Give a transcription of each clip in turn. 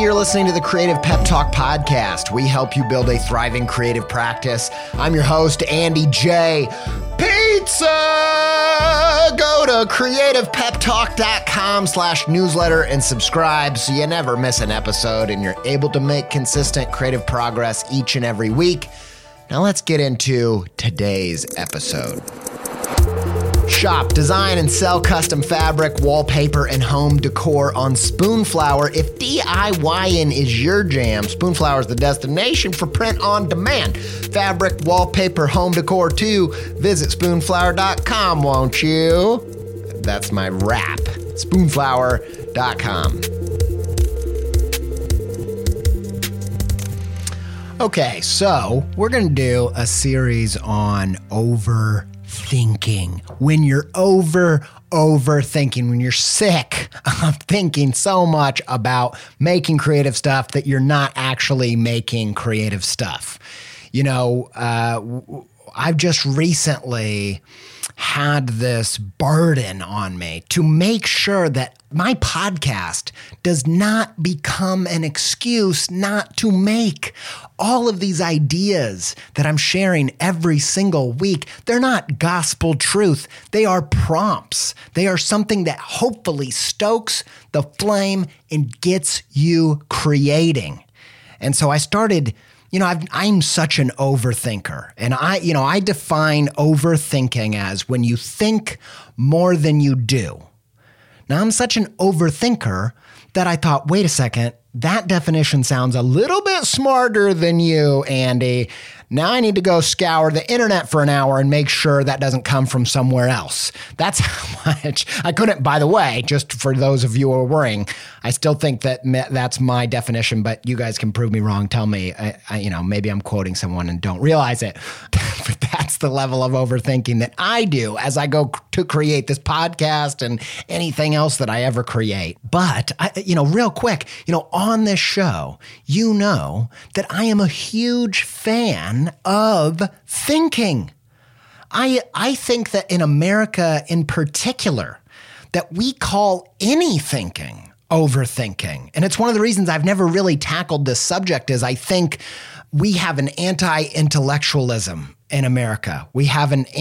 You're listening to the Creative Pep Talk podcast. We help you build a thriving creative practice. I'm your host, Andy J. Pizza! Go to creativepeptalk.com/newsletter and subscribe so you never miss an episode and you're able to make consistent creative progress each and every week. Now let's get into today's episode. Shop, design, and sell custom fabric, wallpaper, and home decor on Spoonflower. If DIYing is your jam, Spoonflower is the destination for print on demand. Fabric, wallpaper, home decor too. Visit spoonflower.com, won't you? That's my rap. Spoonflower.com. Okay, so we're going to do a series on overthinking. When you're overthinking, when you're sick of thinking so much about making creative stuff that you're not actually making creative stuff. You know, I've just recently had this burden on me to make sure that my podcast does not become an excuse not to make all of these ideas that I'm sharing every single week. They're not gospel truth. They are prompts. They are something that hopefully stokes the flame and gets you creating. And so I started, I'm such an overthinker. And I define overthinking as when you think more than you do. Now, I'm such an overthinker that I thought, wait a second, that definition sounds a little bit smarter than you, Andy. Now I need to go scour the internet for an hour and make sure that doesn't come from somewhere else. That's how much I couldn't, by the way, just for those of you who are worrying, I still think that that's my definition, but you guys can prove me wrong. Tell me, maybe I'm quoting someone and don't realize it. But that's the level of overthinking that I do as I go to create this podcast and anything else that I ever create. But, real quick, on this show, you know that I am a huge fan of thinking. I think that in America in particular, that we call any thinking overthinking. And it's one of the reasons I've never really tackled this subject is I think we have an anti-intellectualism in America. We have an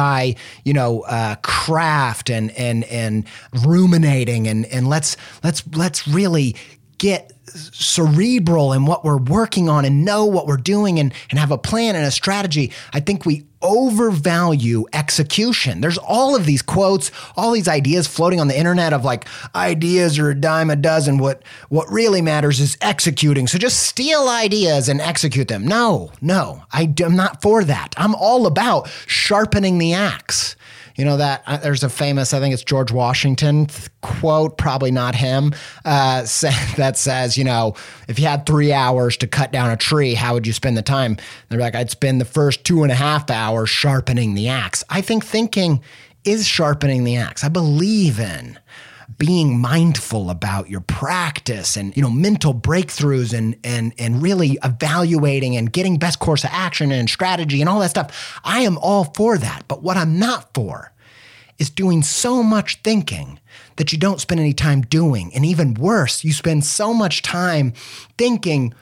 craft and ruminating and let's really get cerebral in what we're working on and know what we're doing and have a plan and a strategy. I think we overvalue execution. There's all of these quotes, all these ideas floating on the internet of like ideas are a dime a dozen. What really matters is executing. So just steal ideas and execute them. No, I'm not for that. I'm all about sharpening the axe. There's a famous, I think it's George Washington quote, probably not him, that says, if you had 3 hours to cut down a tree, how would you spend the time? They're like, I'd spend the first 2.5 hours sharpening the axe. I think thinking is sharpening the axe. I believe in being mindful about your practice and, mental breakthroughs and really evaluating and getting best course of action and strategy and all that stuff. I am all for that. But what I'm not for is doing so much thinking that you don't spend any time doing. And even worse, you spend so much time thinking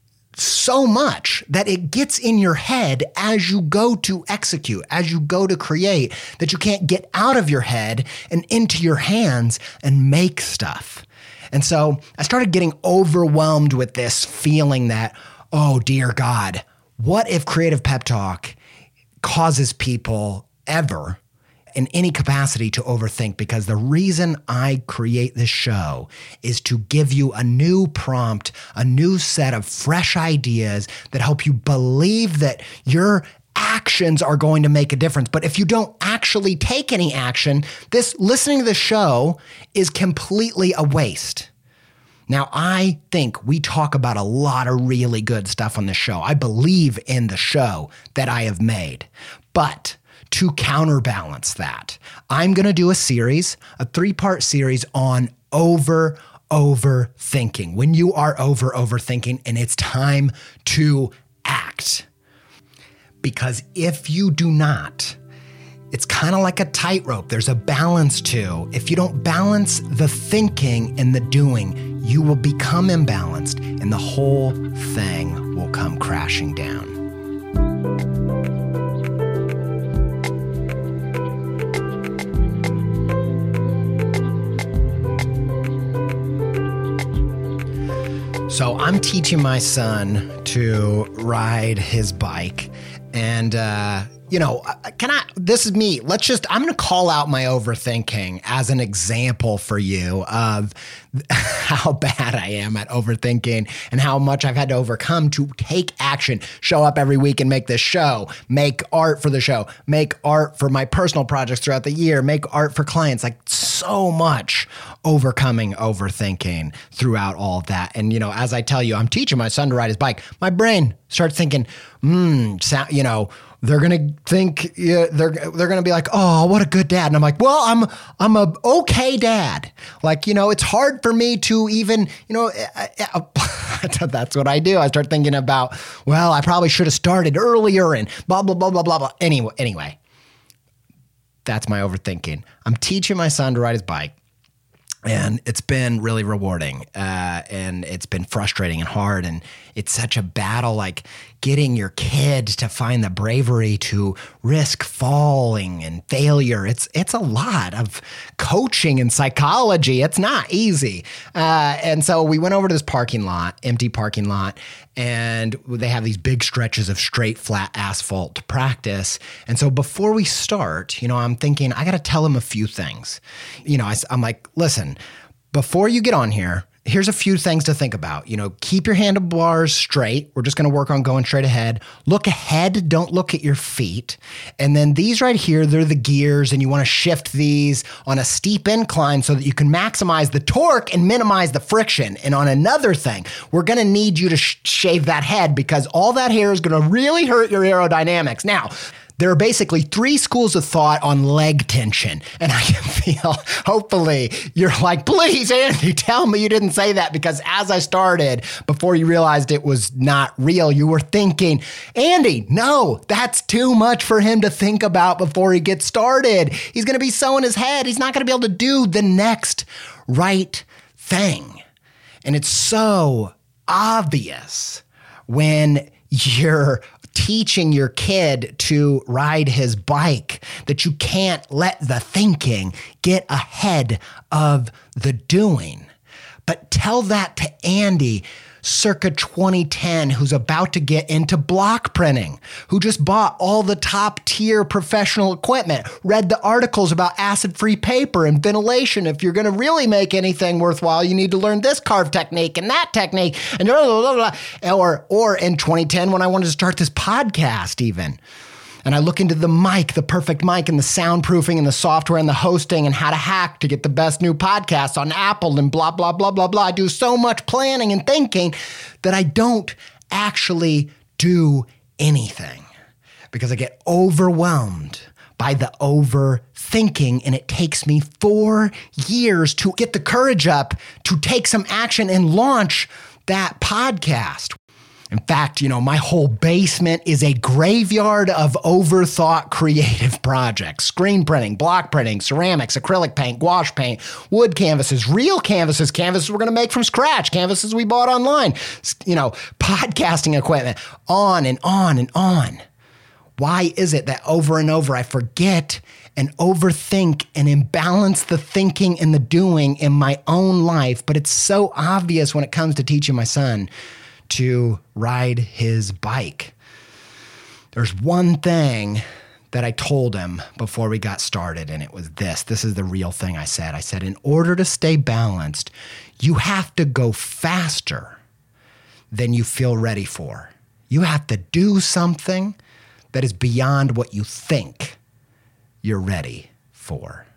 so much that it gets in your head as you go to execute, as you go to create, that you can't get out of your head and into your hands and make stuff. And so I started getting overwhelmed with this feeling that, oh dear God, what if Creative Pep Talk causes people ever in any capacity to overthink? Because the reason I create this show is to give you a new prompt, a new set of fresh ideas that help you believe that your actions are going to make a difference. But if you don't actually take any action, listening to the show is completely a waste. Now, I think we talk about a lot of really good stuff on the show. I believe in the show that I have made. But to counterbalance that, I'm going to do a 3-part series on overthinking. When you are overthinking and it's time to act. Because if you do not, it's kind of like a tightrope. There's a balance too. If you don't balance the thinking and the doing, you will become imbalanced and the whole thing will come crashing down. So I'm teaching my son to ride his bike, and this is me. I'm going to call out my overthinking as an example for you of how bad I am at overthinking and how much I've had to overcome to take action, show up every week and make this show, make art for the show, make art for my personal projects throughout the year, make art for clients, like so much overcoming overthinking throughout all of that. And, as I tell you, I'm teaching my son to ride his bike. My brain starts thinking, they're going to think, they're going to be like, oh, what a good dad. And I'm like, well, I'm a okay dad. Like, it's hard for me to even, that's what I do. I start thinking about, well, I probably should have started earlier and blah, blah, blah, blah, blah, blah. Anyway, that's my overthinking. I'm teaching my son to ride his bike. And it's been really rewarding, and it's been frustrating and hard. And it's such a battle, like getting your kid to find the bravery to risk falling and failure. It's a lot of coaching and psychology. It's not easy. And so we went over to this empty parking lot, and they have these big stretches of straight, flat asphalt to practice. And so before we start, I'm thinking, I got to tell him a few things. I'm like, listen, before you get on here, here's a few things to think about. Keep your handlebars straight. We're just going to work on going straight ahead. Look ahead. Don't look at your feet. And then these right here, they're the gears, and you want to shift these on a steep incline so that you can maximize the torque and minimize the friction. And on another thing, we're going to need you to shave that head because all that hair is going to really hurt your aerodynamics. Now, there are basically 3 schools of thought on leg tension. And I can feel, hopefully, you're like, please, Andy, tell me you didn't say that. Because as I started, before you realized it was not real, you were thinking, Andy, no, that's too much for him to think about before he gets started. He's going to be so in his head. He's not going to be able to do the next right thing. And it's so obvious when you're teaching your kid to ride his bike that you can't let the thinking get ahead of the doing. But tell that to Andy circa 2010, who's about to get into block printing, who just bought all the top tier professional equipment, read the articles about acid-free paper and ventilation. If you're going to really make anything worthwhile, you need to learn this carve technique and that technique, and blah, blah, blah, blah. Or in 2010, when I wanted to start this podcast even, and I look into the mic, the perfect mic, and the soundproofing and the software and the hosting and how to hack to get the best new podcasts on Apple and blah, blah, blah, blah, blah. I do so much planning and thinking that I don't actually do anything because I get overwhelmed by the overthinking, and it takes me 4 years to get the courage up to take some action and launch that podcast. In fact, my whole basement is a graveyard of overthought creative projects. Screen printing, block printing, ceramics, acrylic paint, gouache paint, wood canvases, real canvases we're going to make from scratch, canvases we bought online, podcasting equipment, on and on and on. Why is it that over and over I forget and overthink and imbalance the thinking and the doing in my own life? But it's so obvious when it comes to teaching my son to ride his bike. There's one thing that I told him before we got started, and it was this. This is the real thing I said. I said, in order to stay balanced, you have to go faster than you feel ready for. You have to do something that is beyond what you think you're ready for.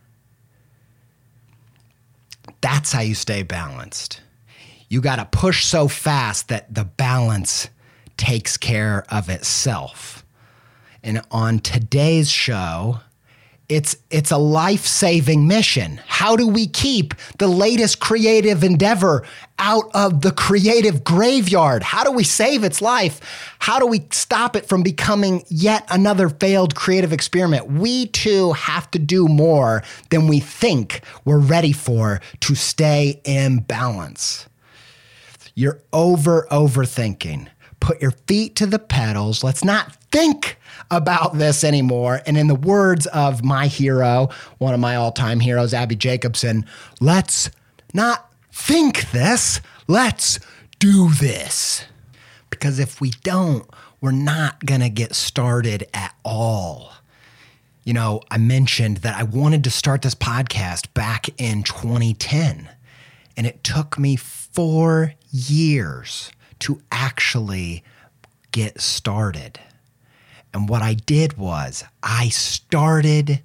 That's how you stay balanced. You got to push so fast that the balance takes care of itself. And on today's show, It's a life-saving mission. How do we keep the latest creative endeavor out of the creative graveyard? How do we save its life? How do we stop it from becoming yet another failed creative experiment? We too have to do more than we think we're ready for to stay in balance. You're overthinking. Put your feet to the pedals. Let's not think about this anymore. And in the words of my hero, one of my all-time heroes, Abby Jacobson, let's not think this, let's do this. Because if we don't, we're not going to get started at all. You know, I mentioned that I wanted to start this podcast back in 2010, and it took me 4 years to actually get started. And what I did was I started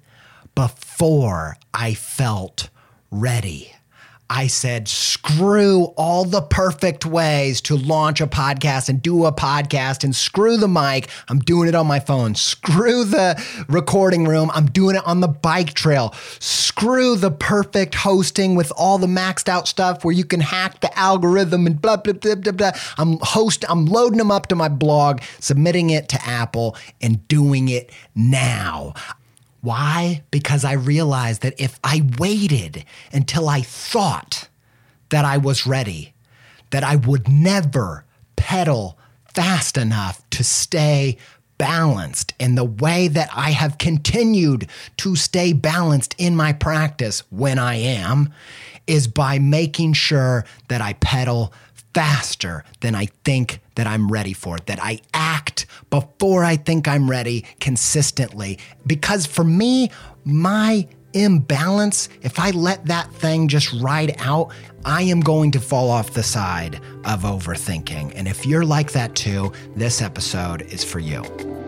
before I felt ready. I said, screw all the perfect ways to launch a podcast and do a podcast, and screw the mic. I'm doing it on my phone. Screw the recording room. I'm doing it on the bike trail. Screw the perfect hosting with all the maxed out stuff where you can hack the algorithm and blah, blah, blah, blah, blah. I'm loading them up to my blog, submitting it to Apple, and doing it now. Why? Because I realized that if I waited until I thought that I was ready, that I would never pedal fast enough to stay balanced. And the way that I have continued to stay balanced in my practice when I am is by making sure that I pedal faster than I think that I'm ready for it, that I act before I think I'm ready consistently. Because for me, my imbalance, if I let that thing just ride out, I am going to fall off the side of overthinking. And if you're like that too, this episode is for you.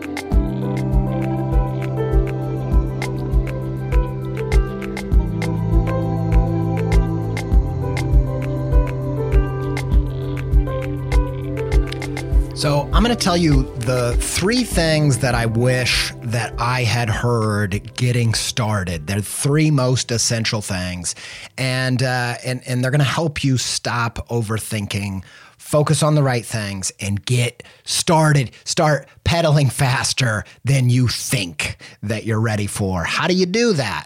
So I'm going to tell you the 3 things that I wish that I had heard getting started. They're 3 most essential things, and they're going to help you stop overthinking, focus on the right things, and get started. Start pedaling faster than you think that you're ready for. How do you do that?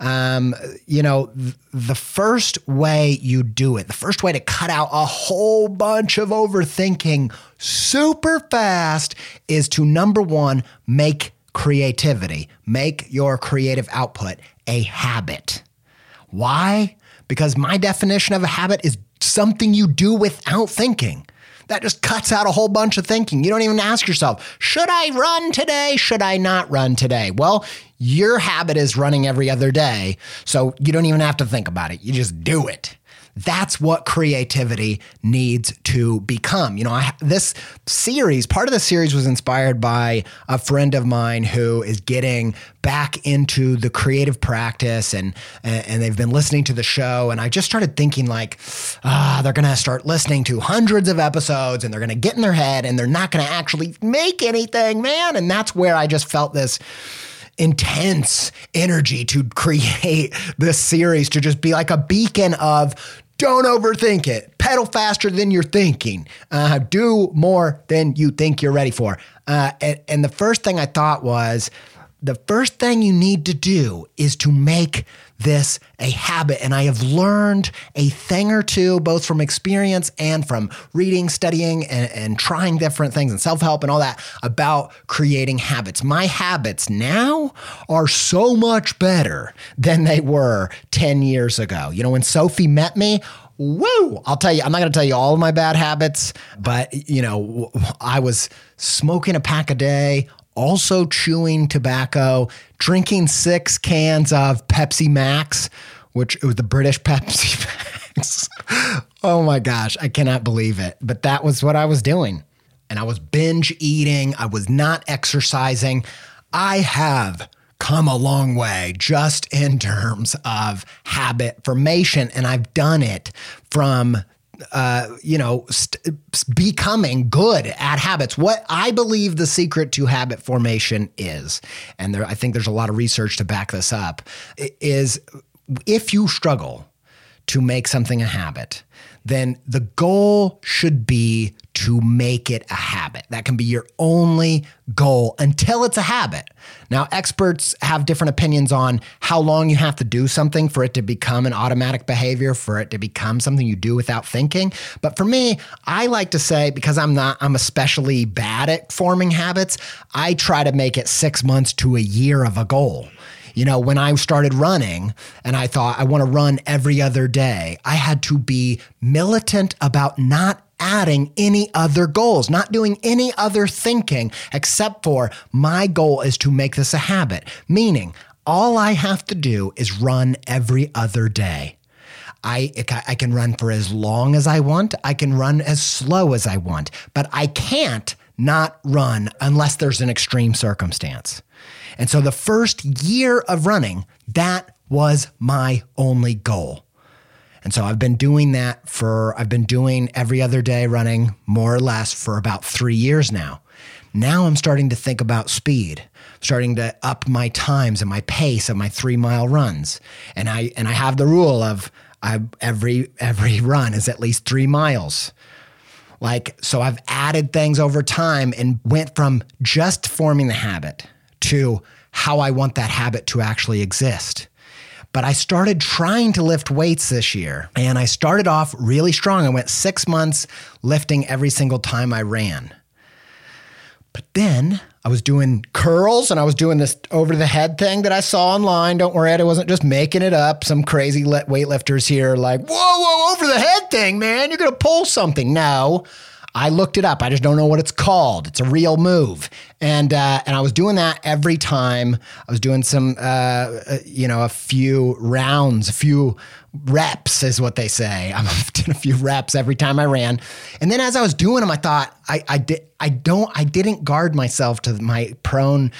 The first way you do it, the first way to cut out a whole bunch of overthinking super fast is to, number 1, make creativity, make your creative output a habit. Why? Because my definition of a habit is something you do without thinking. That just cuts out a whole bunch of thinking. You don't even ask yourself, should I run today? Should I not run today? Well, your habit is running every other day, so you don't even have to think about it. You just do it. That's what creativity needs to become. You know, this series, part of the series was inspired by a friend of mine who is getting back into the creative practice, and they've been listening to the show. And I just started thinking like, they're going to start listening to hundreds of episodes, and they're going to get in their head, and they're not going to actually make anything, man. And that's where I just felt this intense energy to create this series, to just be like a beacon of don't overthink it. Pedal faster than you're thinking. Do more than you think you're ready for. And the first thing I thought was, the first thing you need to do is to make this a habit. And I have learned a thing or two, both from experience and from reading, studying, and trying different things and self-help and all that about creating habits. My habits now are so much better than they were 10 years ago. You know, when Sophie met me, woo! I'll tell you, I'm not going to tell you all of my bad habits, but, you know, I was smoking a pack a day, also chewing tobacco, drinking 6 cans of Pepsi Max, which it was the British Pepsi Max. Oh my gosh, I cannot believe it. But that was what I was doing. And I was binge eating. I was not exercising. I have come a long way just in terms of habit formation. And I've done it from becoming good at habits. What I believe the secret to habit formation is, and I think there's a lot of research to back this up, is if you struggle to make something a habit, then the goal should be to make it a habit. That can be your only goal until it's a habit. Now, experts have different opinions on how long you have to do something for it to become an automatic behavior, for it to become something you do without thinking. But for me, I like to say, because I'm especially bad at forming habits, I try to make it 6 months to a year of a goal. When I started running and I thought I want to run every other day, I had to be militant about not adding any other goals, not doing any other thinking except for my goal is to make this a habit. Meaning, all I have to do is run every other day. I can run for as long as I want. I can run as slow as I want, but I can't not run unless there's an extreme circumstance. And so the first year of running, that was my only goal. And so I've been doing every other day running more or less for about 3 years now. Now I'm starting to think about speed, starting to up my times and my pace of my 3-mile runs. And I have the rule of every run is at least 3 miles. So I've added things over time and went from just forming the habit to how I want that habit to actually exist. But I started trying to lift weights this year, and I started off really strong. I went 6 months lifting every single time I ran. But then I was doing curls and I was doing this over the head thing that I saw online. Don't worry, I wasn't just making it up. Some crazy weightlifters here like, whoa, over the head thing, man. You're going to pull something. No, I looked it up. I just don't know what it's called. It's a real move. And I was doing that every time. I was doing some, a few rounds, a few reps is what they say. I did a few reps every time I ran. And then as I was doing them, I thought I didn't guard myself to my prone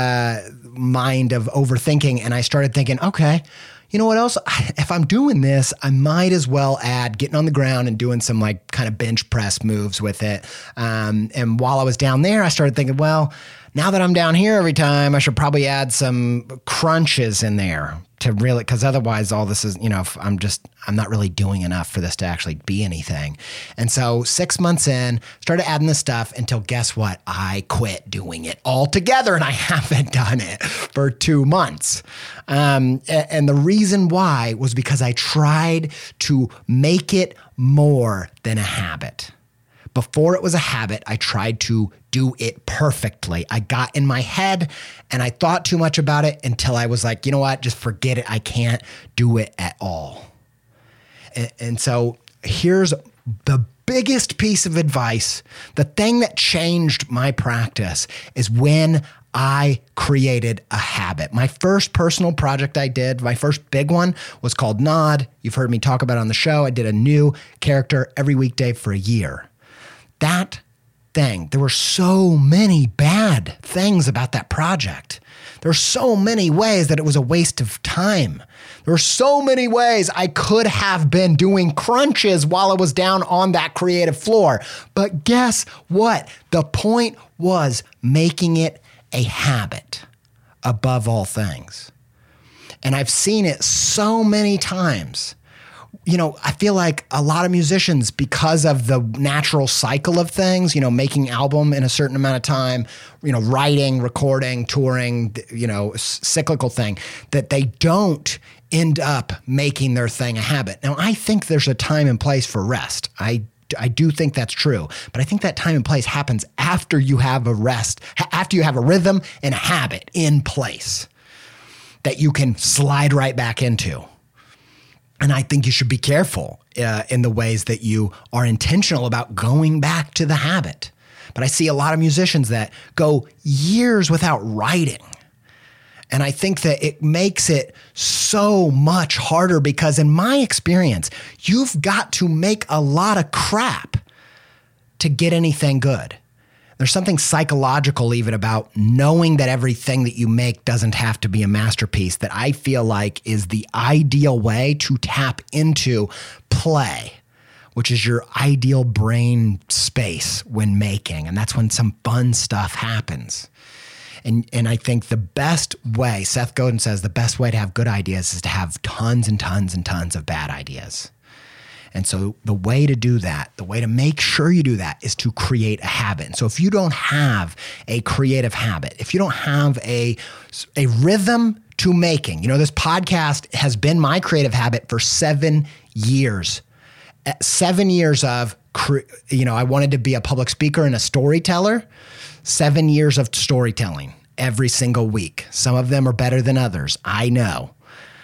mind of overthinking. And I started thinking, okay, you know what else? If I'm doing this, I might as well add getting on the ground and doing some kind of bench press moves with it. And while I was down there, I started thinking, well, now that I'm down here every time, I should probably add some crunches in there to really, because otherwise all this is, I'm not really doing enough for this to actually be anything. And so 6 months in, started adding this stuff until guess what? I quit doing it altogether and I haven't done it for 2 months. And the reason why was because I tried to make it more than a habit. Before it was a habit, I tried to do it perfectly. I got in my head and I thought too much about it until I was like, you know what? Just forget it. I can't do it at all. And so here's the biggest piece of advice. The thing that changed my practice is when I created a habit. My first personal project I did, my first big one, was called Nod. You've heard me talk about it on the show. I did a new character every weekday for a year. That thing, there were so many bad things about that project. There were so many ways that it was a waste of time. There were so many ways I could have been doing crunches while I was down on that creative floor. But guess what? The point was making it a habit above all things. And I've seen it so many times. I feel like a lot of musicians, because of the natural cycle of things, making album in a certain amount of time, writing, recording, touring, cyclical thing, that they don't end up making their thing a habit. Now, I think there's a time and place for rest. I do think that's true, but I think that time and place happens after you have a rhythm and a habit in place that you can slide right back into. And I think you should be careful in the ways that you are intentional about going back to the habit. But I see a lot of musicians that go years without writing. And I think that it makes it so much harder because in my experience, you've got to make a lot of crap to get anything good. There's something psychological even about knowing that everything that you make doesn't have to be a masterpiece that I feel like is the ideal way to tap into play, which is your ideal brain space when making. And that's when some fun stuff happens. And I think the best way, Seth Godin says, the best way to have good ideas is to have tons and tons and tons of bad ideas. And so the way to do that, the way to make sure you do that is to create a habit. And so if you don't have a creative habit, if you don't have a rhythm to making, this podcast has been my creative habit for 7 years. 7 years of, I wanted to be a public speaker and a storyteller. 7 years of storytelling every single week. Some of them are better than others. I know.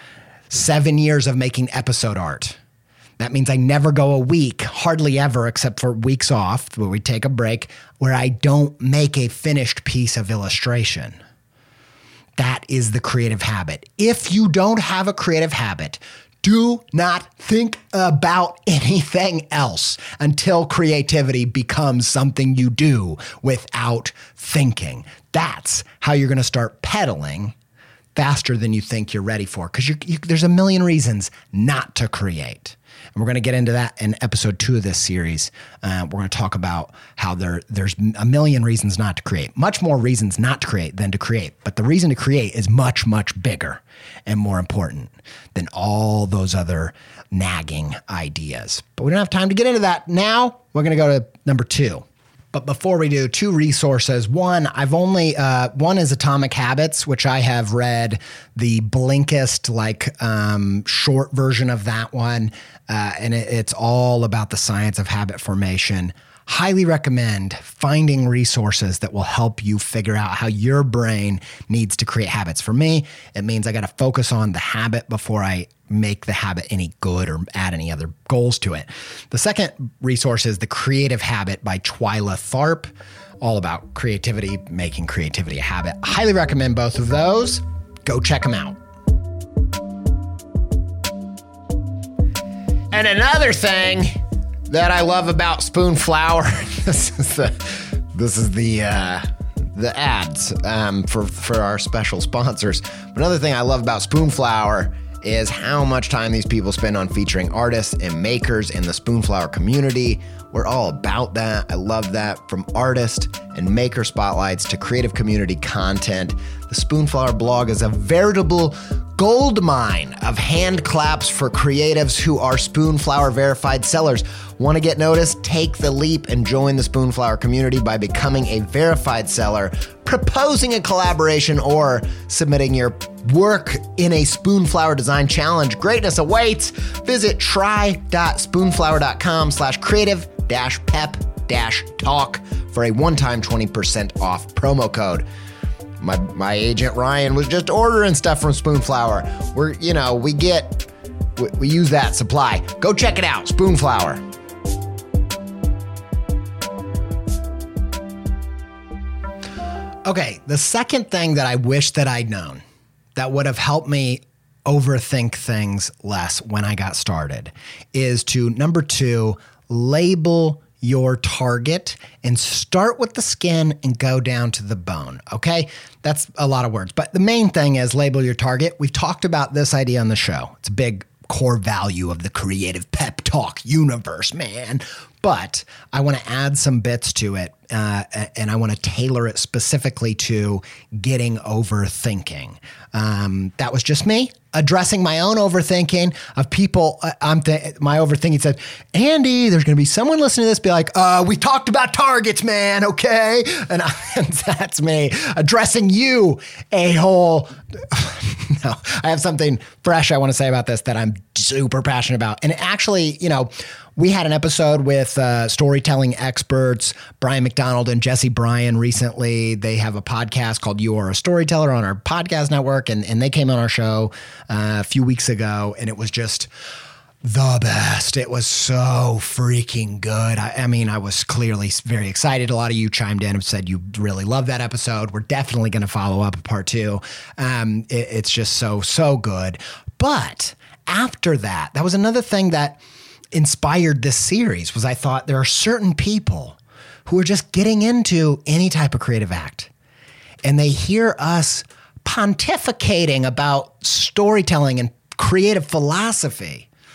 7 years of making episode art. That means I never go a week, hardly ever, except for weeks off where we take a break, where I don't make a finished piece of illustration. That is the creative habit. If you don't have a creative habit, do not think about anything else until creativity becomes something you do without thinking. That's how you're going to start pedaling faster than you think you're ready for, because there's a million reasons not to create. And we're going to get into that in episode 2 of this series. We're going to talk about how there's a million reasons not to create, much more reasons not to create than to create. But the reason to create is much, much bigger and more important than all those other nagging ideas. But we don't have time to get into that now. We're going to go to number 2. But before we do, 2 resources. One is Atomic Habits, which I have read the Blinkist, short version of that one. And it's all about the science of habit formation. Highly recommend finding resources that will help you figure out how your brain needs to create habits. For me, it means I got to focus on the habit before I make the habit any good or add any other goals to it. The second resource is The Creative Habit by Twyla Tharp, all about creativity, making creativity a habit. Highly recommend both of those. Go check them out. And another thing that I love about Spoonflower, this is the ads for our special sponsors. But another thing I love about Spoonflower is how much time these people spend on featuring artists and makers in the Spoonflower community. We're all about that. I love that. From artist and maker spotlights to creative community content, the Spoonflower blog is a veritable gold mine of hand claps for creatives who are Spoonflower verified sellers. Want to get noticed? Take the leap and join the Spoonflower community by becoming a verified seller, proposing a collaboration, or submitting your work in a Spoonflower design challenge. Greatness awaits. Visit try.spoonflower.com/creative-pep-talk for a one-time 20% off promo code. My agent Ryan was just ordering stuff from Spoonflower. We use that supply. Go check it out, Spoonflower. Okay, the second thing that I wish that I'd known that would have helped me overthink things less when I got started is to, number 2, label your target and start with the skin and go down to the bone. Okay. That's a lot of words, but the main thing is label your target. We've talked about this idea on the show. It's a big core value of the Creative Pep Talk universe, man. But I want to add some bits to it, and I want to tailor it specifically to getting overthinking. That was just me addressing my own overthinking of people. My overthinking said, Andy, there's going to be someone listening to this be like, we talked about targets, man, okay? And that's me addressing you, a-hole. No, I have something fresh I want to say about this that I'm super passionate about. And actually, we had an episode with storytelling experts, Brian McDonald and Jesse Bryan recently. They have a podcast called You Are a Storyteller on our podcast network, and they came on our show a few weeks ago, and it was just the best. It was so freaking good. I was clearly very excited. A lot of you chimed in and said you really love that episode. We're definitely going to follow up part 2. It's just so good. But after that was another thing that inspired this series. Was I thought there are certain people who are just getting into any type of creative act, and they hear us pontificating about storytelling and creative philosophy.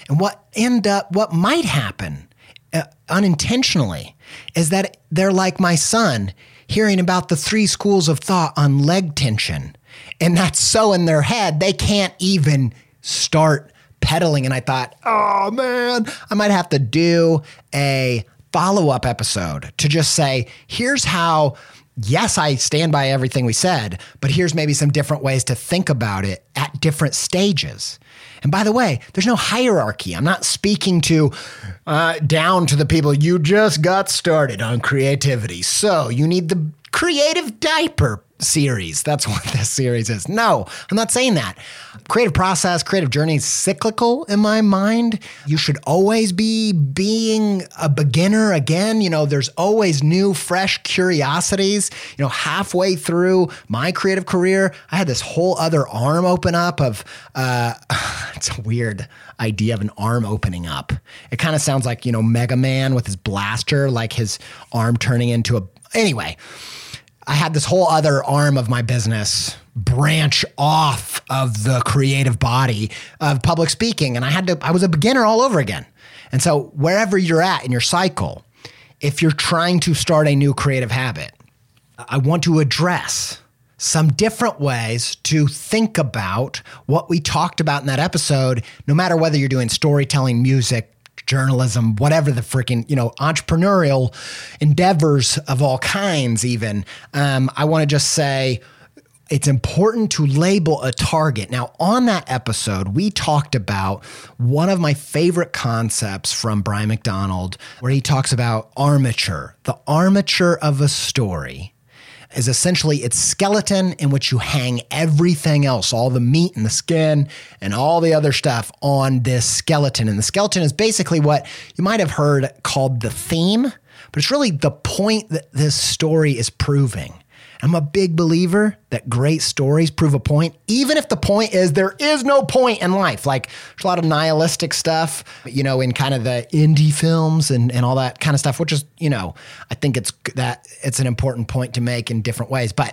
And what might happen unintentionally is that they're like my son hearing about the 3 schools of thought on leg tension. And that's so in their head, they can't even start pedaling. And I thought, oh man, I might have to do a follow-up episode to just say, here's how, yes, I stand by everything we said, but here's maybe some different ways to think about it at different stages. And by the way, there's no hierarchy. I'm not speaking to down to the people, you just got started on creativity, so you need the creative diaper series. That's what this series is. No, I'm not saying that. Creative process, creative journey is cyclical in my mind. You should always be being a beginner again. There's always new, fresh curiosities. Halfway through my creative career, I had this whole other arm open up of, it's a weird idea of an arm opening up. It kind of sounds like, Mega Man with his blaster, like his arm turning into anyway. I had this whole other arm of my business branch off of the creative body of public speaking. And I was a beginner all over again. And so wherever you're at in your cycle, if you're trying to start a new creative habit, I want to address some different ways to think about what we talked about in that episode, no matter whether you're doing storytelling, music, journalism, whatever the freaking, entrepreneurial endeavors of all kinds even. I want to just say it's important to label a target. Now, on that episode, we talked about one of my favorite concepts from Brian McDonald, where he talks about armature. The armature of a story is essentially its skeleton in which you hang everything else, all the meat and the skin and all the other stuff on this skeleton. And the skeleton is basically what you might have heard called the theme, but it's really the point that this story is proving. I'm a big believer that great stories prove a point, even if the point is there is no point in life. Like there's a lot of nihilistic stuff, in kind of the indie films and all that kind of stuff, which is, I think it's an important point to make in different ways. But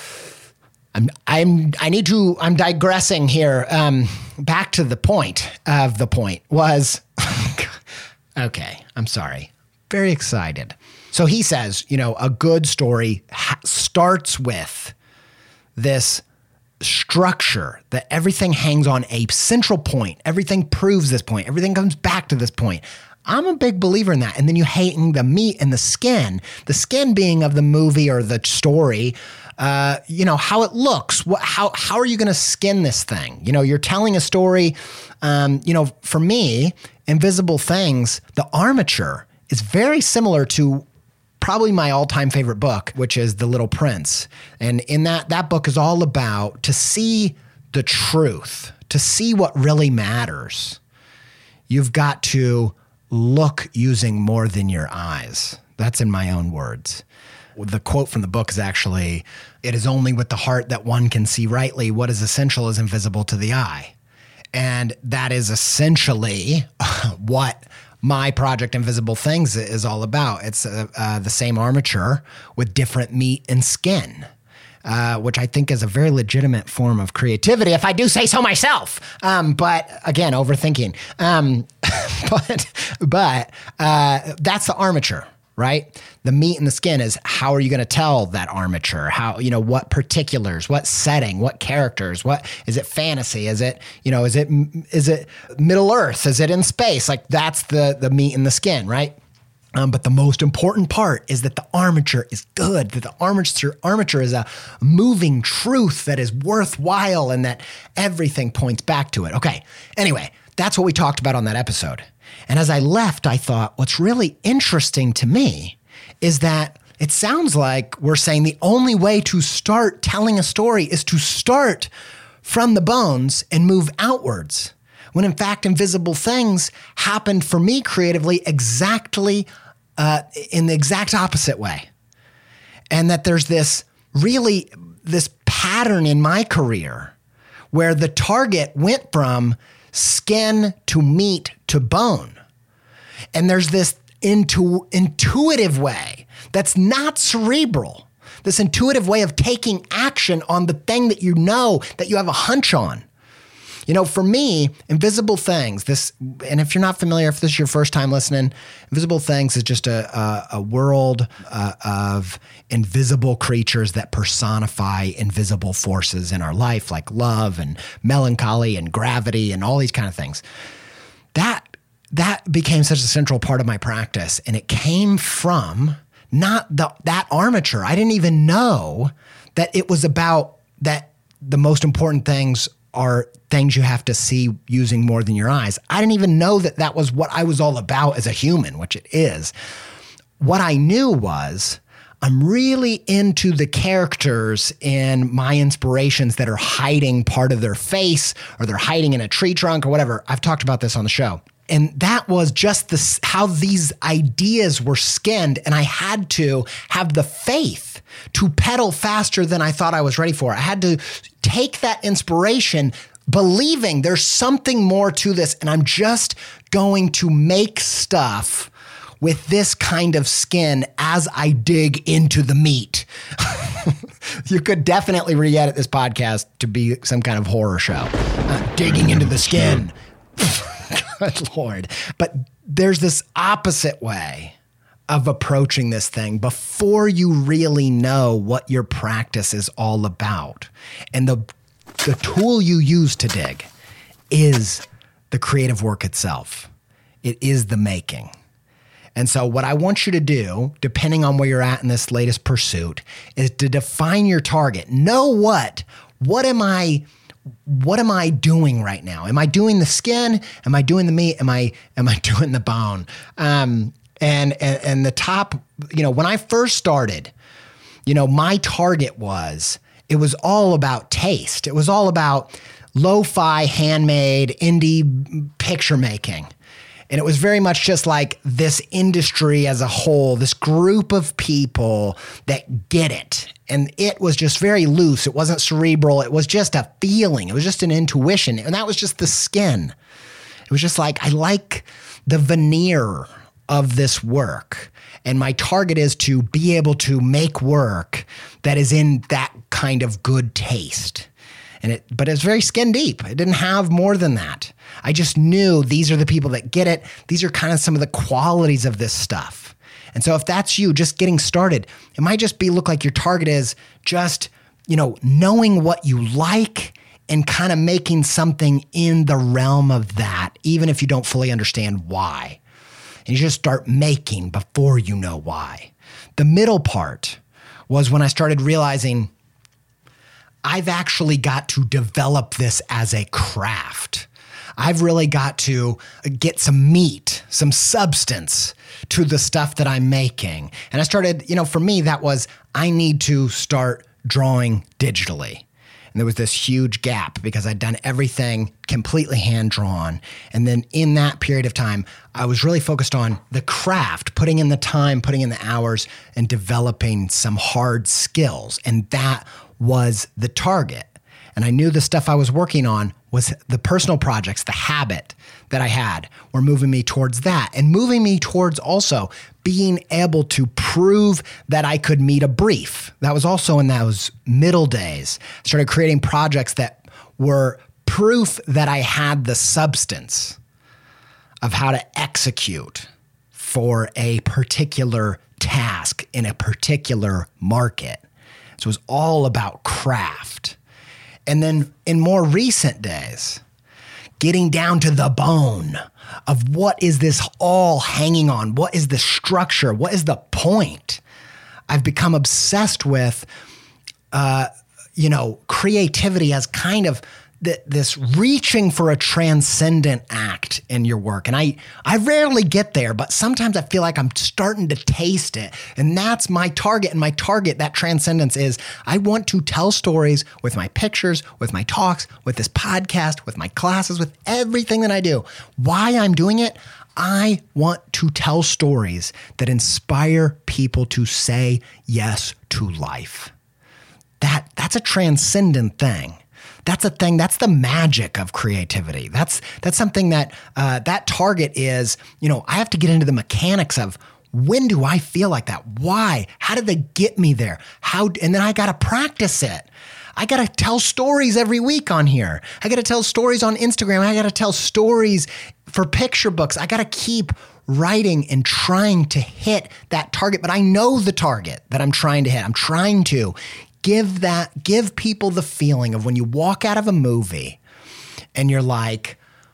I'm digressing here. Back to the point of the point was, okay, I'm sorry. Very excited. So he says, a good story starts with this structure that everything hangs on a central point. Everything proves this point. Everything comes back to this point. I'm a big believer in that. And then you hang the meat and the skin being of the movie or the story, how it looks. How are you going to skin this thing? You're telling a story. For me, Invisible Things, the armature is very similar to probably my all-time favorite book, which is The Little Prince. And in that book is all about to see the truth, to see what really matters. You've got to look using more than your eyes. That's in my own words. The quote from the book is actually, "It is only with the heart that one can see rightly. What is essential is invisible to the eye." And that is essentially what my project Invisible Things is all about. It's the same armature with different meat and skin, which I think is a very legitimate form of creativity, if I do say so myself. But again, overthinking. But that's the armature, right? The meat and the skin is how are you going to tell that armature? How, what particulars, what setting, what characters, what is it fantasy? Is it, is it Middle Earth? Is it in space? Like that's the meat and the skin, right? But the most important part is that the armature is good, that the armature is a moving truth that is worthwhile and that everything points back to it. Okay. Anyway, that's what we talked about on that episode. And as I left, I thought what's really interesting to me is that it sounds like we're saying the only way to start telling a story is to start from the bones and move outwards. When in fact, Invisible Things happened for me creatively exactly in the exact opposite way. And that there's this pattern in my career where the target went from skin to meat to bone. And there's this intuitive way that's not cerebral, this intuitive way of taking action on the thing that that you have a hunch on. For me, Invisible Things, and if you're not familiar, if this is your first time listening, Invisible Things is just a world of invisible creatures that personify invisible forces in our life, like love and melancholy and gravity and all these kind of things. That became such a central part of my practice, and it came from not that armature. I didn't even know that it was about that the most important things are things you have to see using more than your eyes. I didn't even know that was what I was all about as a human, which it is. What I knew was I'm really into the characters in my inspirations that are hiding part of their face, or they're hiding in a tree trunk or whatever. I've talked about this on the show. And that was just how these ideas were skinned. And I had to have the faith to pedal faster than I thought I was ready for. I had to take that inspiration, believing there's something more to this. And I'm just going to make stuff with this kind of skin as I dig into the meat. You could definitely re-edit this podcast to be some kind of horror show. Digging into the skin. Good Lord. But there's this opposite way of approaching this thing before you really know what your practice is all about. And the tool you use to dig is the creative work itself. It is the making. And so what I want you to do, depending on where you're at in this latest pursuit, is to define your target. Know what am I doing right now? Am I doing the skin? Am I doing the meat? Am I doing the bone? And the top, when I first started, my target it was all about taste. It was all about lo-fi, handmade, indie picture making. And it was very much just like this industry as a whole, this group of people that get it. And it was just very loose. It wasn't cerebral. It was just a feeling. It was just an intuition. And that was just the skin. It was just like, I like the veneer of this work. And my target is to be able to make work that is in that kind of good taste. But it's very skin deep. It didn't have more than that. I just knew these are the people that get it. These are kind of some of the qualities of this stuff. And so if that's you just getting started, it might just look like your target is just, knowing what you like and kind of making something in the realm of that, even if you don't fully understand why. And you just start making before you know why. The middle part was when I started realizing I've actually got to develop this as a craft. I've really got to get some meat, some substance to the stuff that I'm making. And I started, for me, that was, I need to start drawing digitally. And there was this huge gap because I'd done everything completely hand-drawn. And then in that period of time, I was really focused on the craft, putting in the time, putting in the hours, and developing some hard skills. And that was the target. And I knew the stuff I was working on was the personal projects, the habit that I had were moving me towards that, and moving me towards also being able to prove that I could meet a brief. That was also in those middle days. I started creating projects that were proof that I had the substance of how to execute for a particular task in a particular market. So it was all about craft. And then in more recent days, getting down to the bone of what is this all hanging on? What is the structure? What is the point? I've become obsessed with, creativity as kind of this reaching for a transcendent act in your work. And I rarely get there, but sometimes I feel like I'm starting to taste it. And that's my target. And my target, that transcendence, is I want to tell stories with my pictures, with my talks, with this podcast, with my classes, with everything that I do. Why I'm doing it? I want to tell stories that inspire people to say yes to life. That's a transcendent thing. That's a thing. That's the magic of creativity. That's something that that target is, I have to get into the mechanics of when do I feel like that? Why? How did they get me there? And then I got to practice it. I got to tell stories every week on here. I got to tell stories on Instagram. I got to tell stories for picture books. I got to keep writing and trying to hit that target, but I know the target that I'm trying to hit. I'm trying to give people the feeling of when you walk out of a movie and you're like,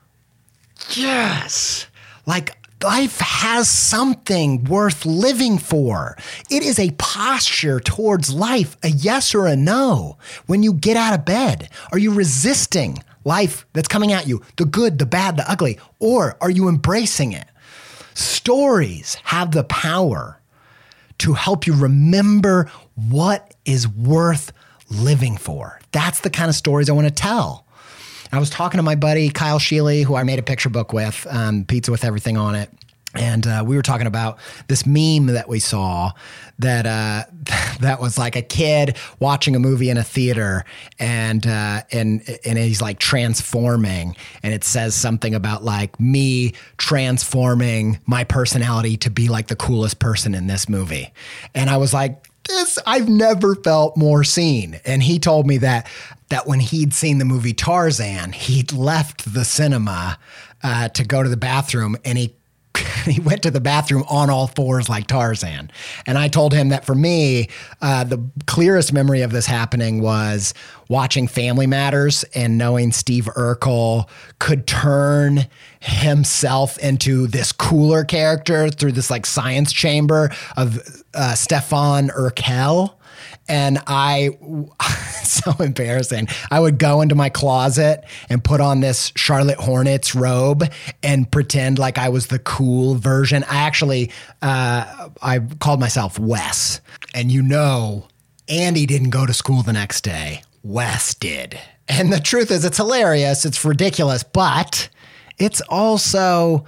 yes, like life has something worth living for. It is a posture towards life, a yes or a no. When you get out of bed, are you resisting life that's coming at you, the good, the bad, the ugly, or are you embracing it? Stories have the power to help you remember what is worth living for. That's the kind of stories I want to tell. I was talking to my buddy, Kyle Sheely, who I made a picture book with, Pizza with Everything on it. And we were talking about this meme that we saw that that was like a kid watching a movie in a theater and he's like transforming, and it says something about like me transforming my personality to be like the coolest person in this movie. And I was like, I've never felt more seen. And he told me that when he'd seen the movie Tarzan, he'd left the cinema to go to the bathroom, and he went to the bathroom on all fours like Tarzan. And I told him that for me, the clearest memory of this happening was watching Family Matters and knowing Steve Urkel could turn himself into this cooler character through this like science chamber of Stefan Urkel. And so embarrassing. I would go into my closet and put on this Charlotte Hornets robe and pretend like I was the cool version. I actually, I called myself Wes. And Andy didn't go to school the next day. Wes did. And the truth is, it's hilarious. It's ridiculous, but it's also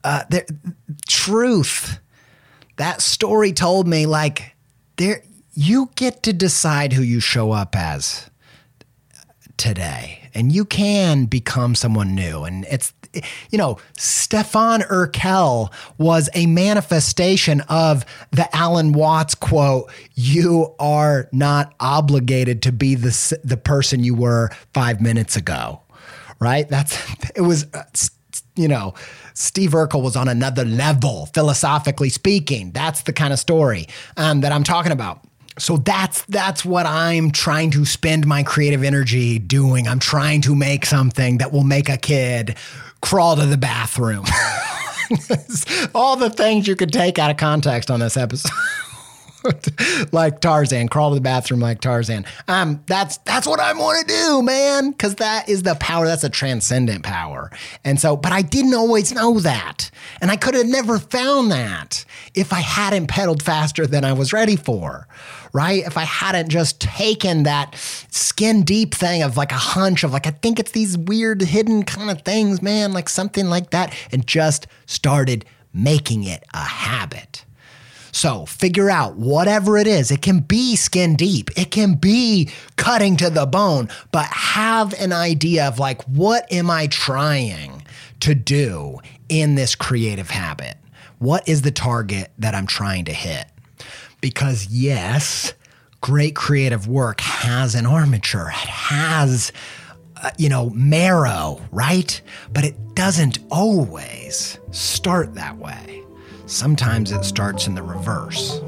truth. That story told me like you get to decide who you show up as today, and you can become someone new. And it's, Stefan Urkel was a manifestation of the Alan Watts quote, "You are not obligated to be the person you were 5 minutes ago," right? Steve Urkel was on another level, philosophically speaking. That's the kind of story that I'm talking about. So that's what I'm trying to spend my creative energy doing. I'm trying to make something that will make a kid crawl to the bathroom. All the things you could take out of context on this episode. Like Tarzan, crawl to the bathroom like Tarzan. That's what I want to do, man, because that is the power. That's a transcendent power. And so, but I didn't always know that. And I could have never found that if I hadn't pedaled faster than I was ready for, right? If I hadn't just taken that skin deep thing of like a hunch of like, I think it's these weird hidden kind of things, man, like something like that, and just started making it a habit. So figure out whatever it is. It can be skin deep. It can be cutting to the bone, but have an idea of like, what am I trying to do in this creative habit? What is the target that I'm trying to hit? Because yes, great creative work has an armature. It has, marrow, right? But it doesn't always start that way. Sometimes it starts in the reverse.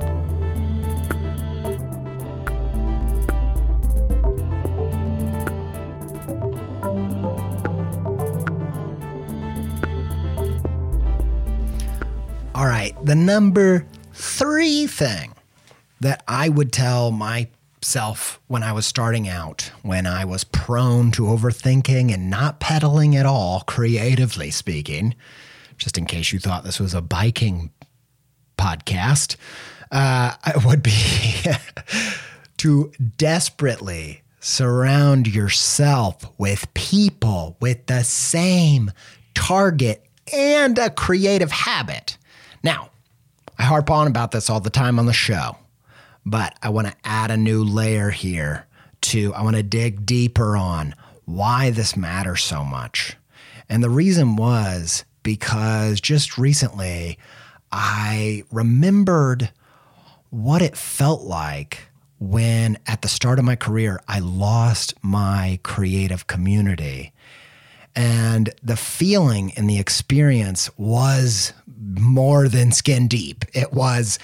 All right, the number 3 thing that I would tell myself when I was starting out, when I was prone to overthinking and not pedaling at all, creatively speaking, just in case you thought this was a biking podcast, it would be to desperately surround yourself with people with the same target and a creative habit. Now, I harp on about this all the time on the show, but I want to add a new layer here I want to dig deeper on why this matters so much. And the reason was because just recently I remembered what it felt like when at the start of my career, I lost my creative community. And the feeling and the experience was more than skin deep. It was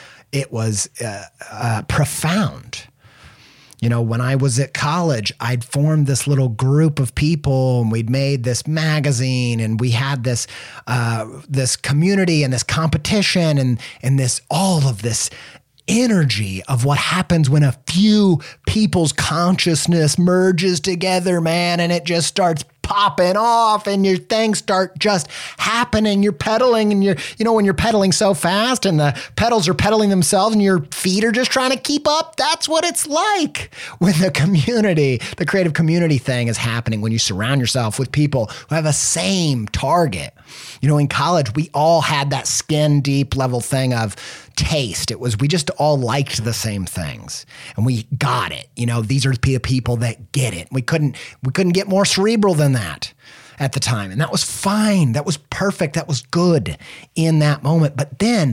profound. You know, when I was at college, I'd formed this little group of people, and we'd made this magazine, and we had this this community and this competition and this all of this energy of what happens when a few people's consciousness merges together, man, and it just starts popping off and your things start just happening. You're pedaling and when you're pedaling so fast and the pedals are pedaling themselves and your feet are just trying to keep up. That's what it's like when the creative community thing is happening, when you surround yourself with people who have a same target. You know, in college, we all had that skin deep level thing of taste. We just all liked the same things and we got it. You know, these are the people that get it. We couldn't get more cerebral than that at the time. And that was fine. That was perfect. That was good in that moment. But then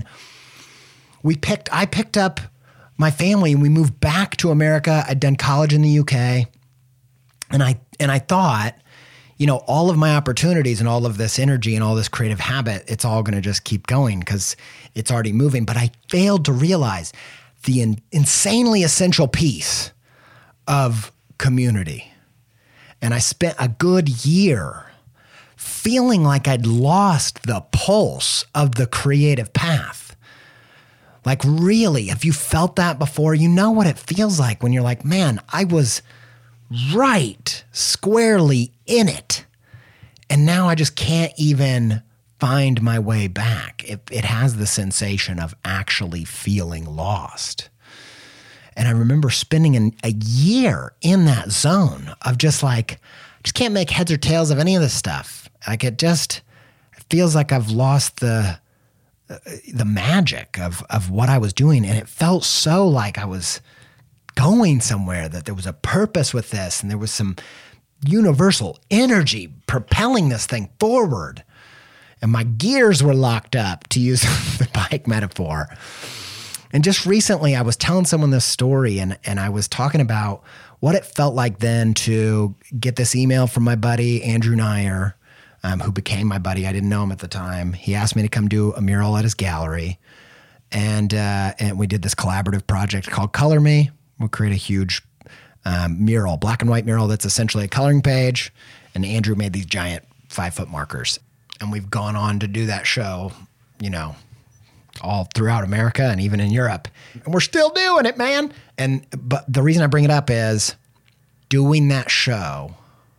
I picked up my family and we moved back to America. I'd done college in the UK. And I thought, you know, all of my opportunities and all of this energy and all this creative habit, it's all going to just keep going because it's already moving. But I failed to realize the insanely essential piece of community. And I spent a good year feeling like I'd lost the pulse of the creative path. Like, really, have you felt that before? You know what it feels like when you're like, man, I was right squarely in it. And now I just can't even find my way back. It has the sensation of actually feeling lost. And I remember spending a year in that zone of just like, just can't make heads or tails of any of this stuff. Like it feels like I've lost the magic of what I was doing. And it felt so like I was going somewhere, that there was a purpose with this and there was some universal energy propelling this thing forward. And my gears were locked up, to use the bike metaphor. And just recently I was telling someone this story and I was talking about what it felt like then to get this email from my buddy, Andrew Nair, who became my buddy. I didn't know him at the time. He asked me to come do a mural at his gallery. And we did this collaborative project called Color Me. We'll create a huge mural, black and white mural that's essentially a coloring page. And Andrew made these giant 5-foot markers. And we've gone on to do that show, you know, all throughout America and even in Europe. And we're still doing it, man. But the reason I bring it up is doing that show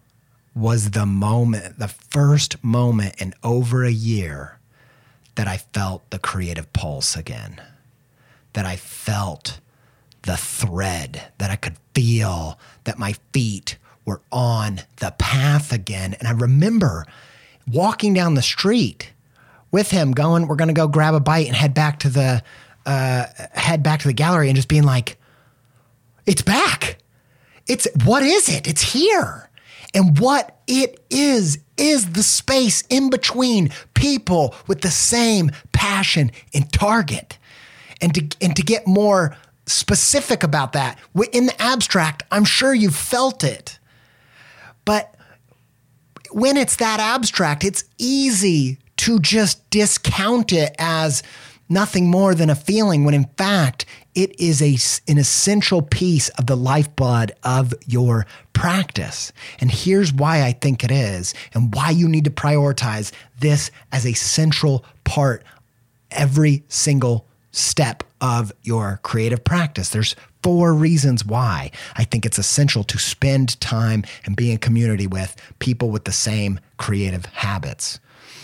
was the first moment in over a year that I felt the creative pulse again, that I felt the thread, that I could feel that my feet were on the path again. And I remember walking down the street with him we're going to go grab a bite and head back to the gallery and just being like, it's back. What is it? It's here. And what it is the space in between people with the same passion and target. And to get more specific about that, in the abstract, I'm sure you've felt it. But when it's that abstract, it's easy to just discount it as nothing more than a feeling, when in fact, it is an essential piece of the lifeblood of your practice. And here's why I think it is, and why you need to prioritize this as a central part every single step of your creative practice. There's 4 reasons why I think it's essential to spend time and be in community with people with the same creative habits.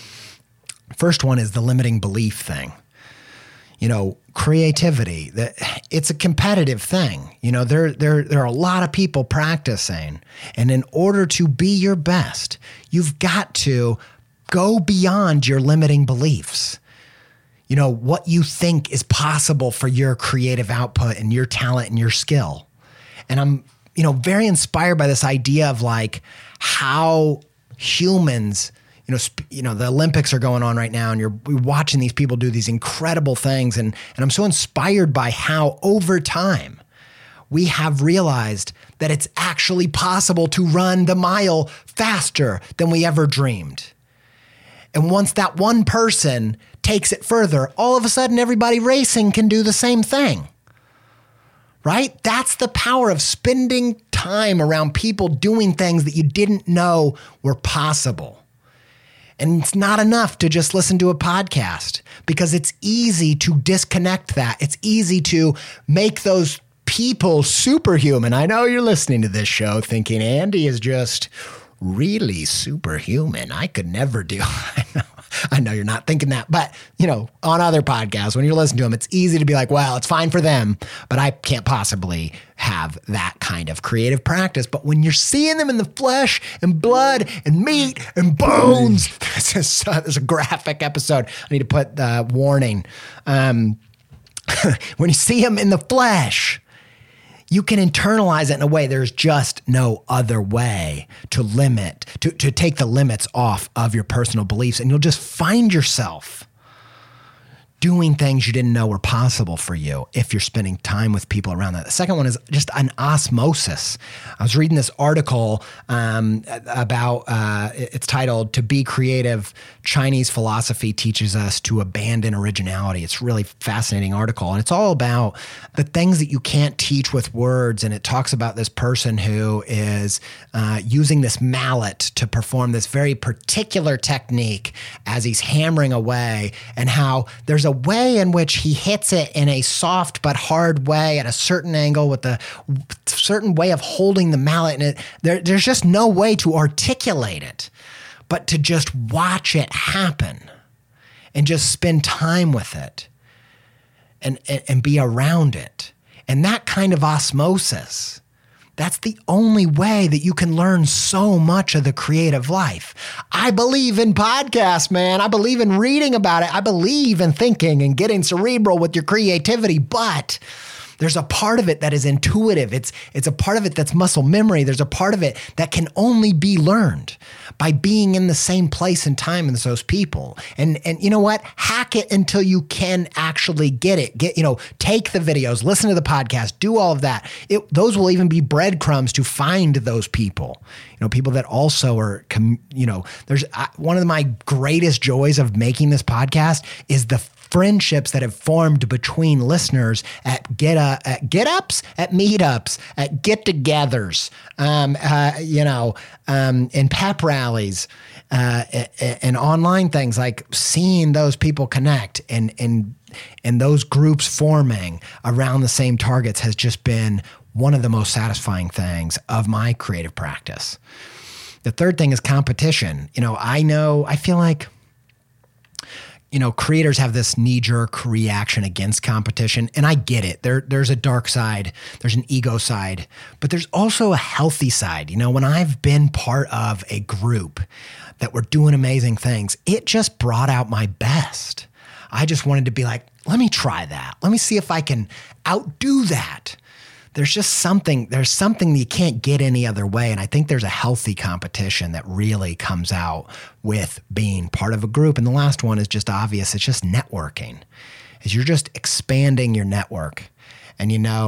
First one is the limiting belief thing. You know, creativity, it's a competitive thing. You know, there are a lot of people practicing. And in order to be your best, you've got to go beyond your limiting beliefs. You know, what you think is possible for your creative output and your talent and your skill. And I'm, very inspired by this idea of like how humans, the Olympics are going on right now and you're watching these people do these incredible things. And I'm so inspired by how over time we have realized that it's actually possible to run the mile faster than we ever dreamed. And once that one person takes it further, all of a sudden everybody racing can do the same thing. Right? That's the power of spending time around people doing things that you didn't know were possible. And it's not enough to just listen to a podcast, because it's easy to disconnect that. It's easy to make those people superhuman. I know you're listening to this show thinking Andy is just really superhuman. I could never do. I know you're not thinking that, but on other podcasts, when you're listening to them, it's easy to be like, well, it's fine for them, but I can't possibly have that kind of creative practice. But when you're seeing them in the flesh and blood and meat and bones, this is a graphic episode. I need to put the warning. When you see them in the flesh, you can internalize it in a way there's just no other way to take the limits off of your personal beliefs. And you'll just find yourself doing things you didn't know were possible for you if you're spending time with people around that. The second one is just an osmosis. I was reading this article about, it's titled, "To Be Creative, Chinese Philosophy Teaches Us to Abandon Originality." It's a really fascinating article. And it's all about the things that you can't teach with words. And it talks about this person who is using this mallet to perform this very particular technique as he's hammering away, and how there's a way in which he hits it in a soft but hard way at a certain angle with a certain way of holding the mallet. And there's just no way to articulate it, but to just watch it happen and just spend time with it and be around it. And that kind of osmosis, that's the only way that you can learn so much of the creative life. I believe in podcasts, man. I believe in reading about it. I believe in thinking and getting cerebral with your creativity, but there's a part of it that is intuitive. It's a part of it that's muscle memory. There's a part of it that can only be learned by being in the same place and time as those people. And you know what? Hack it until you can actually get it. Take the videos, listen to the podcast, do all of that. Those will even be breadcrumbs to find those people. People that also are, there's one of my greatest joys of making this podcast is the friendships that have formed between listeners at get-ups, at meetups, at get-togethers, in pep rallies, and online things, like seeing those people connect and those groups forming around the same targets has just been one of the most satisfying things of my creative practice. The third thing is competition. I feel like creators have this knee-jerk reaction against competition, and I get it. There's a dark side, there's an ego side, but there's also a healthy side. When I've been part of a group that were doing amazing things, it just brought out my best. I just wanted to be like, let me try that. Let me see if I can outdo that. There's something that you can't get any other way. And I think there's a healthy competition that really comes out with being part of a group. And the last one is just obvious. It's just networking. You're just expanding your network. And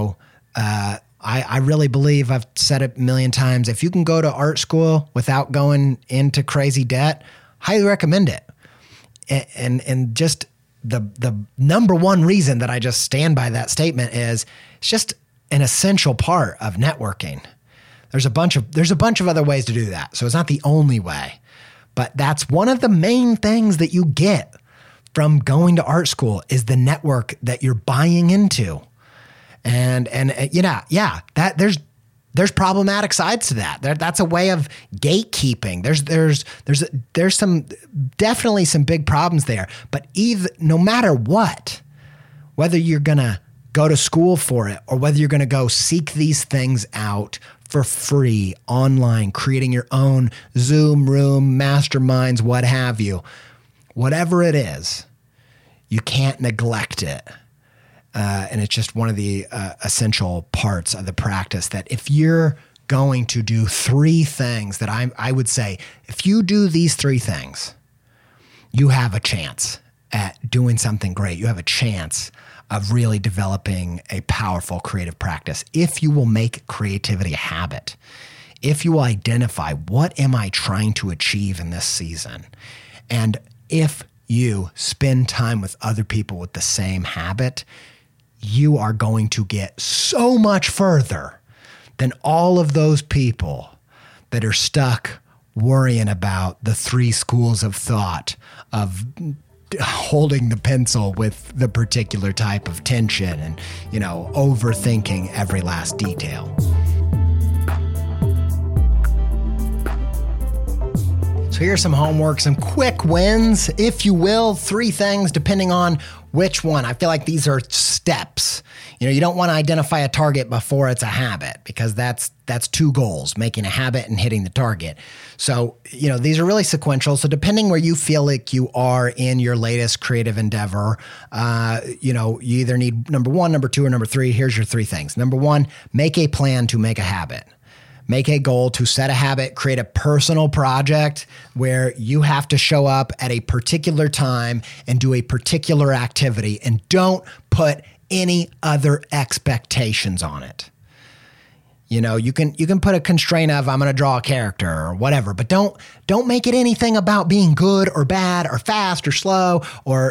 I really believe, I've said it a million times, if you can go to art school without going into crazy debt, highly recommend it. And just the number one reason that I just stand by that statement is it's just an essential part of networking. There's a bunch of other ways to do that. So it's not the only way, but that's one of the main things that you get from going to art school is the network that you're buying into. And that there's problematic sides to that. That's a way of gatekeeping. There's definitely some big problems there, but no matter what, whether you're going to go to school for it or whether you're going to go seek these things out for free online, creating your own Zoom room, masterminds, what have you, whatever it is, you can't neglect it. And it's just one of the essential parts of the practice that if you're going to do three things that I would say, if you do these three things, you have a chance at doing something great. You have a chance of really developing a powerful creative practice. If you will make creativity a habit, if you will identify what am I trying to achieve in this season, and if you spend time with other people with the same habit, you are going to get so much further than all of those people that are stuck worrying about the 3 schools of thought of holding the pencil with the particular type of tension and, overthinking every last detail. So here's some homework, some quick wins, if you will, 3 things depending on which one. I feel like these are steps. You don't want to identify a target before it's a habit, because that's 2 goals, making a habit and hitting the target. So, these are really sequential. So depending where you feel like you are in your latest creative endeavor, you either need number 1, number 2, or number 3. Here's your 3 things. Number 1, make a plan to make a habit. Make a goal to set a habit, create a personal project where you have to show up at a particular time and do a particular activity, and don't put any other expectations on it. You can put a constraint of I'm going to draw a character or whatever, but don't make it anything about being good or bad or fast or slow or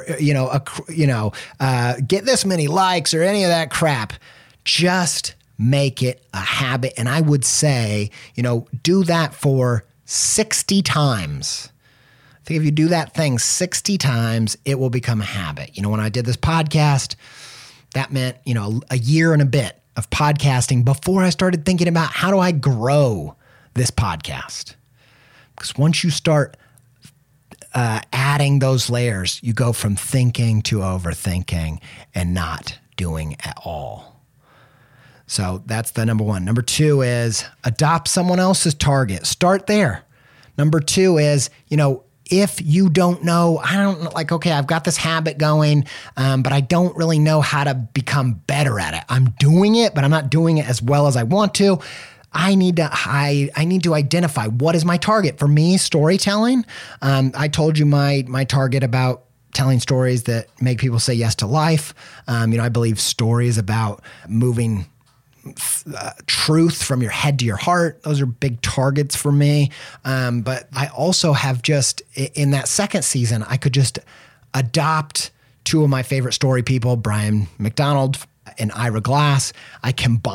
get this many likes or any of that crap. Just make it a habit. And I would say, do that for 60 times. I think if you do that thing 60 times, it will become a habit. When I did this podcast, that meant, a year and a bit of podcasting before I started thinking about how do I grow this podcast? Because once you start adding those layers, you go from thinking to overthinking and not doing at all. So that's the number 1. Number 2 is adopt someone else's target. Start there. Number 2 is, if you don't know, okay, I've got this habit going, but I don't really know how to become better at it. I'm doing it, but I'm not doing it as well as I want to. I need to identify what is my target. For me, storytelling. I told you my target about telling stories that make people say yes to life. I believe stories about moving truth from your head to your heart. Those are big targets for me. But I also have just, in that second season, I could just adopt 2 of my favorite story people, Brian McDonald and Ira Glass. I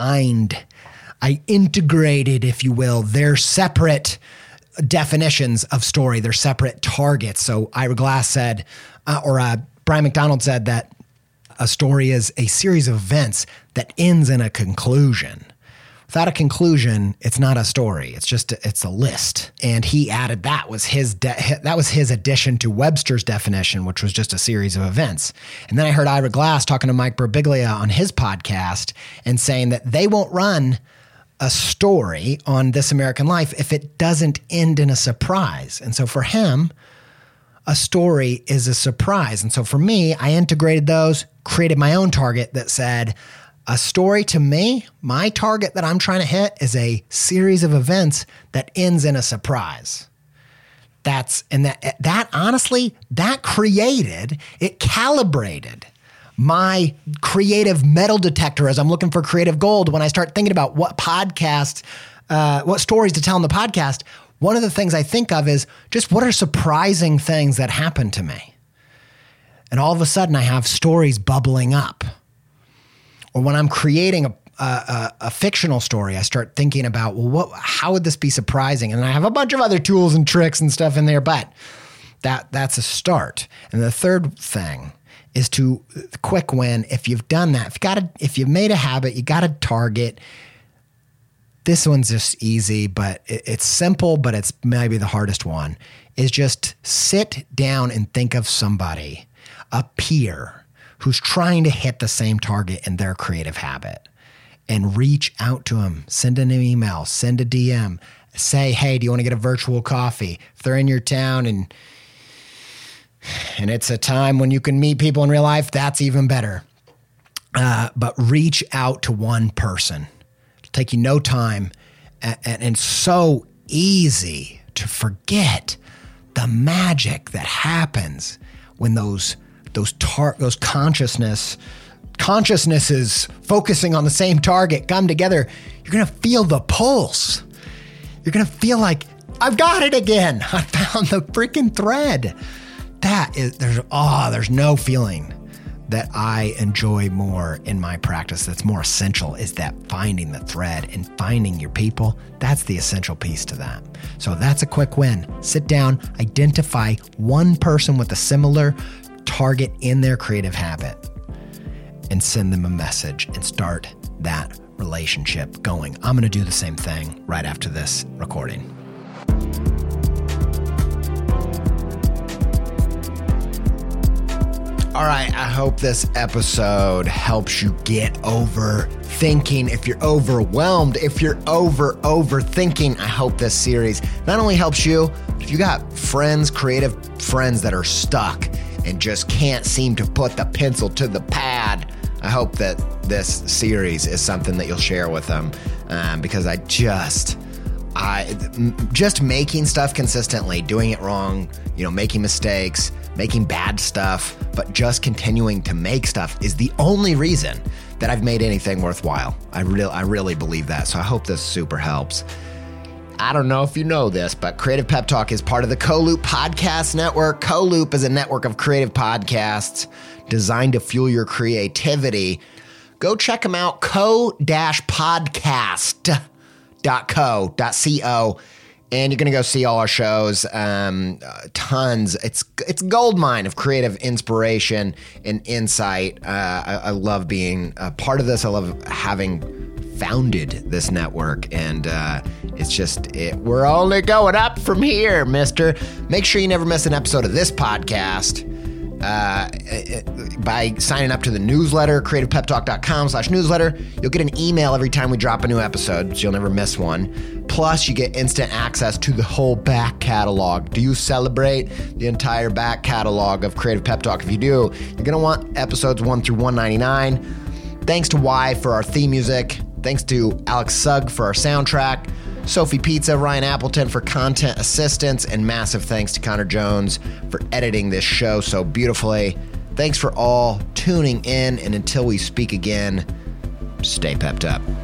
integrated, if you will, their separate definitions of story, their separate targets. So Ira Glass said, Brian McDonald said that a story is a series of events that ends in a conclusion. Without a conclusion, it's not a story. It's a list. And he added that was his addition to Webster's definition, which was just a series of events. And then I heard Ira Glass talking to Mike Birbiglia on his podcast and saying that they won't run a story on This American Life if it doesn't end in a surprise. And so for him, a story is a surprise. And so for me, I integrated those, created my own target that said, a story to me, my target that I'm trying to hit is a series of events that ends in a surprise. That honestly, that calibrated my creative metal detector as I'm looking for creative gold. When I start thinking about what stories to tell in the podcast, one of the things I think of is just what are surprising things that happen to me? And all of a sudden I have stories bubbling up. Or when I'm creating a fictional story, I start thinking about, how would this be surprising? And I have a bunch of other tools and tricks and stuff in there, but that's a start. And the third thing is to quick win. If you've done that, if you've made a habit, you got a target. This one's just easy, but it's simple, but it's maybe the hardest one, is just sit down and think of somebody, a peer, who's trying to hit the same target in their creative habit, and reach out to them, send an email, send a DM, say, hey, do you want to get a virtual coffee? If they're in your town and it's a time when you can meet people in real life, that's even better. But reach out to one person. It'll take you no time and so easy to forget the magic that happens when those consciousness consciousnesses focusing on the same target come together, you're going to feel the pulse. You're going to feel like, I've got it again. I found the freaking thread. There's no feeling that I enjoy more in my practice that's more essential, is that finding the thread and finding your people. That's the essential piece to that. So that's a quick win. Sit down, identify one person with a similar target in their creative habit, and send them a message and start that relationship going. I'm going to do the same thing right after this recording. All right, I hope this episode helps you get over thinking. If you're overwhelmed, if you're overthinking, I hope this series not only helps you, but if you got friends, creative friends that are stuck and just can't seem to put the pencil to the pad, I hope that this series is something that you'll share with them, because just making stuff consistently, doing it wrong, making mistakes, making bad stuff, but just continuing to make stuff is the only reason that I've made anything worthwhile. I really believe that. So I hope this super helps. I don't know if you know this, but Creative Pep Talk is part of the Co-Loop Podcast Network. Co-Loop is a network of creative podcasts designed to fuel your creativity. Go check them out, co-podcast.co. And you're going to go see all our shows, tons. It's a goldmine of creative inspiration and insight. I love being a part of this. I love having founded this network, and we're only going up from here, mister. Make sure you never miss an episode of this podcast by signing up to the newsletter, creativepeptalk.com/newsletter. You'll get an email every time we drop a new episode, so you'll never miss one. Plus, you get instant access to the whole back catalog. Do you celebrate the entire back catalog of Creative Pep Talk? If you do, you're going to want episodes 1 through 199. Thanks to Y for our theme music. Thanks to Alex Sugg for our soundtrack. Sophie Pizza, Ryan Appleton for content assistance, and massive thanks to Connor Jones for editing this show so beautifully. Thanks for all tuning in, and until we speak again, stay pepped up.